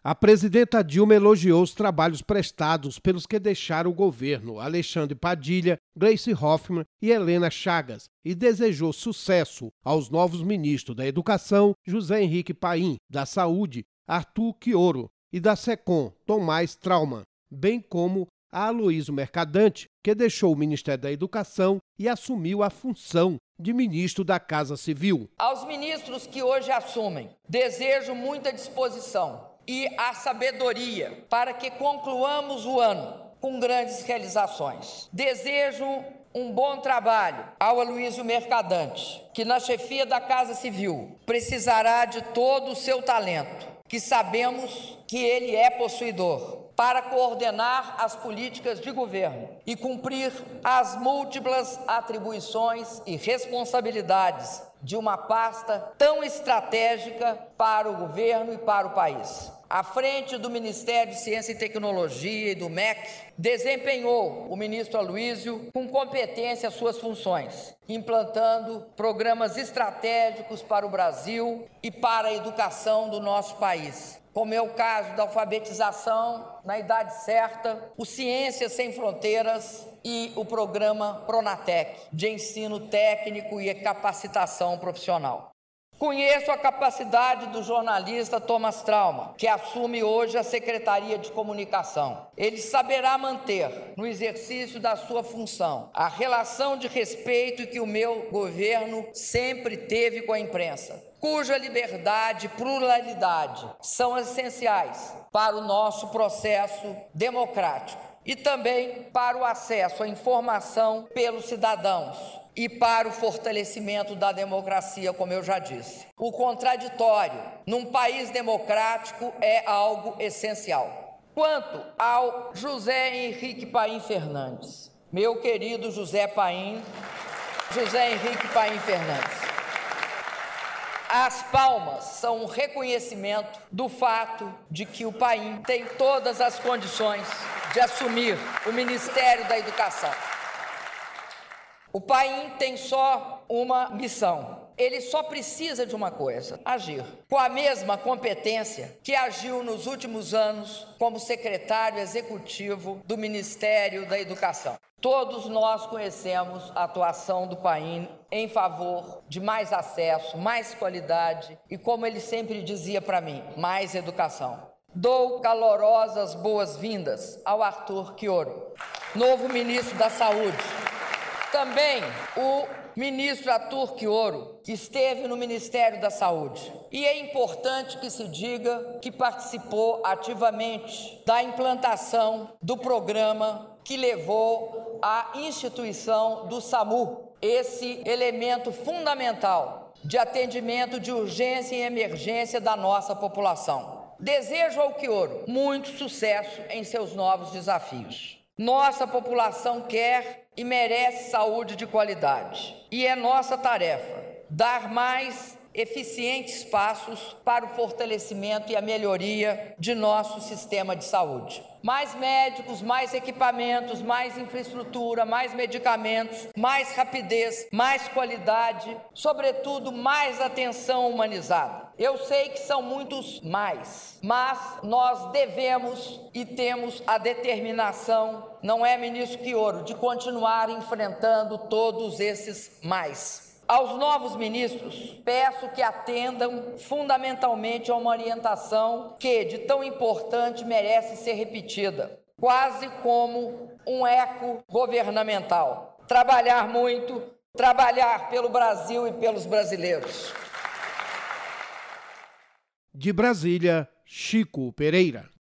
A presidenta Dilma elogiou os trabalhos prestados pelos que deixaram o governo, Alexandre Padilha, Gleice Hoffmann e Helena Chagas, e desejou sucesso aos novos ministros da Educação, José Henrique Paim, da Saúde, Arthur Quioro, e da SECOM, Tomás Trauman, bem como a Aloysio Mercadante, que deixou o Ministério da Educação e assumiu a função de ministro da Casa Civil. Aos ministros que hoje assumem, desejo muita disposição e a sabedoria para que concluamos o ano com grandes realizações. Desejo um bom trabalho ao Aloysio Mercadante, que na chefia da Casa Civil precisará de todo o seu talento, que sabemos que ele é possuidor, para coordenar as políticas de governo e cumprir as múltiplas atribuições e responsabilidades de uma pasta tão estratégica para o governo e para o país. À frente do Ministério de Ciência e Tecnologia e do MEC, desempenhou o ministro Aloysio com competência as suas funções, implantando programas estratégicos para o Brasil e para a educação do nosso país, como é o caso da alfabetização na idade certa, o Ciências Sem Fronteiras e o programa Pronatec, de ensino técnico e capacitação profissional. Conheço a capacidade do jornalista Tomás Trauman, que assume hoje a Secretaria de Comunicação. Ele saberá manter, no exercício da sua função, a relação de respeito que o meu governo sempre teve com a imprensa, cuja liberdade e pluralidade são essenciais para o nosso processo democrático e também para o acesso à informação pelos cidadãos e para o fortalecimento da democracia, como eu já disse. O contraditório num país democrático é algo essencial. Quanto ao José Henrique Paim Fernandes, meu querido José Henrique Paim Fernandes, as palmas são um reconhecimento do fato de que o Paim tem todas as condições de assumir o Ministério da Educação. O Paim tem só uma missão. Ele só precisa de uma coisa: agir com a mesma competência que agiu nos últimos anos como secretário executivo do Ministério da Educação. Todos nós conhecemos a atuação do Paim em favor de mais acesso, mais qualidade e, como ele sempre dizia para mim, mais educação. Dou calorosas boas-vindas ao Arthur Quioro, novo ministro da Saúde. Também o ministro Arthur Quioro esteve no Ministério da Saúde e é importante que se diga que participou ativamente da implantação do programa que levou à instituição do SAMU, esse elemento fundamental de atendimento de urgência e emergência da nossa população. Desejo ao Quioro muito sucesso em seus novos desafios. Nossa população quer e merece saúde de qualidade. E é nossa tarefa dar mais eficientes passos para o fortalecimento e a melhoria de nosso sistema de saúde. Mais médicos, mais equipamentos, mais infraestrutura, mais medicamentos, mais rapidez, mais qualidade, sobretudo mais atenção humanizada. Eu sei que são muitos mais, mas nós devemos e temos a determinação, não é, ministro Quioro, de continuar enfrentando todos esses mais. Aos novos ministros, peço que atendam fundamentalmente a uma orientação que, de tão importante, merece ser repetida, quase como um eco governamental. Trabalhar muito, trabalhar pelo Brasil e pelos brasileiros. De Brasília, Chico Pereira.